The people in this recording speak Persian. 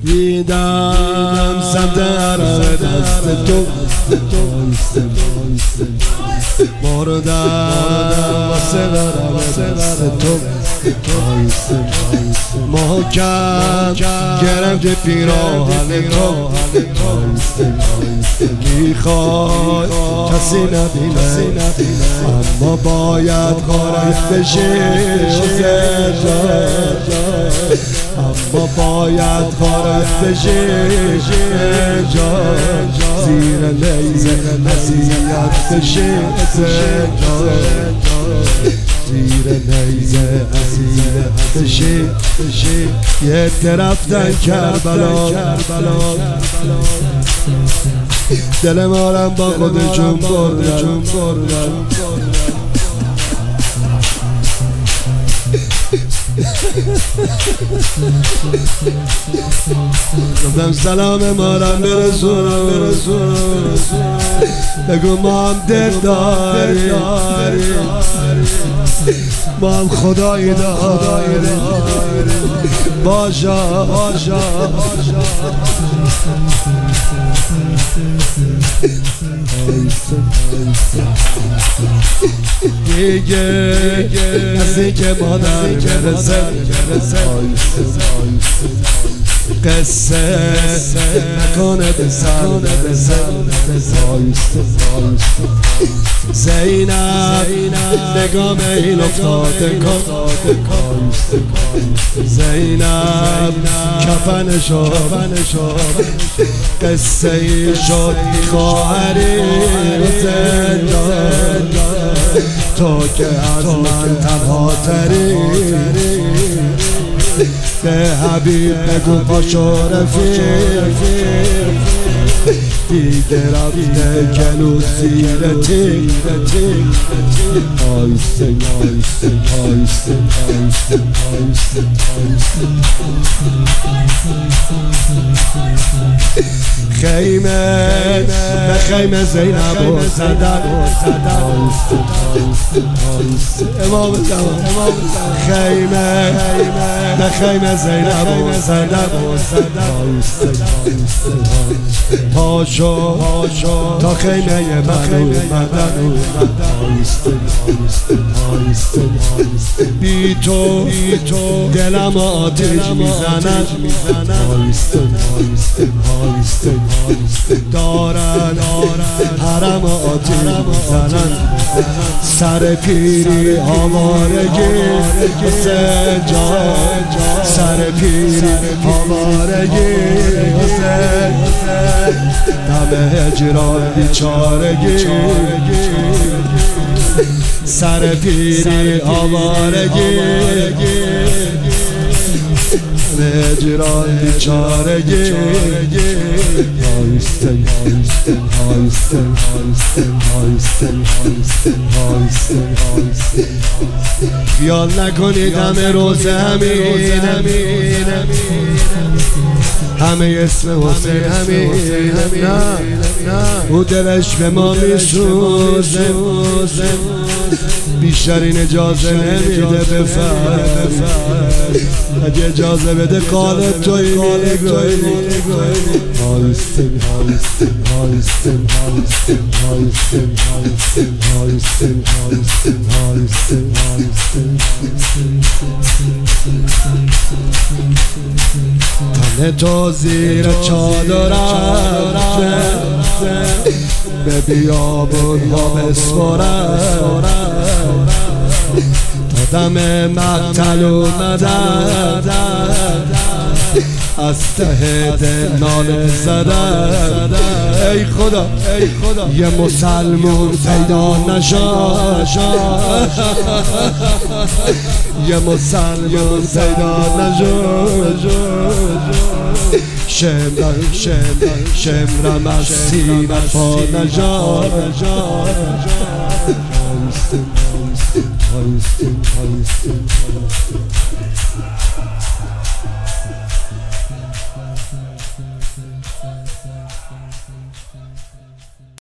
دیدم سمت عرق دست تو مردم واسه دست تو محکم گرفته پیراهن تو میخوای کسی نبینه اما باید غارت بشی اما باید غارت بشی زیر نیزه اذیت بشی زیر نیزه اذیت بشی یه رفتن کربلا دل مارم با خودشون بردن گفتم سلام مارم برسون بگو ما هم دل داریم ما هم خدایی داریم باشا دیگه کسی که مادر برسه قصه نکنه بسر زینب نگام این افتاده کن زینب کفن شد قصه ای شد خواهری زندان تو که از من تنها تری به حبیب بگو پاشو رفیق دیگه رفته گلو زیر تیغ خیمه به خیمه زینب و زدن امام خیمه به خیمه زینب و زدن پاشو تا خیمه من اومدن بی تو دلم آتش میزنن دارن حرم آتش میزنن سر پیری آوارگی سر پیری آوارگی دم هجران بیچارگی سر پیری آوارگی هجران بیچارگی خیال نکنید همه روز همه اسم حسین همین نه او دلش به ما میسوزه بیشتر این اجازه نمیده بفر اگه اجازه بده قالب توی تنه تو زیر چادرم به بیابون ها بسپرم تا دم مقتل اومدم از ته دل ناله زدم ای خدا یه مسلمون پیدا نشد یه مسلمون پیدا نشد شمرم از سینت پا نجات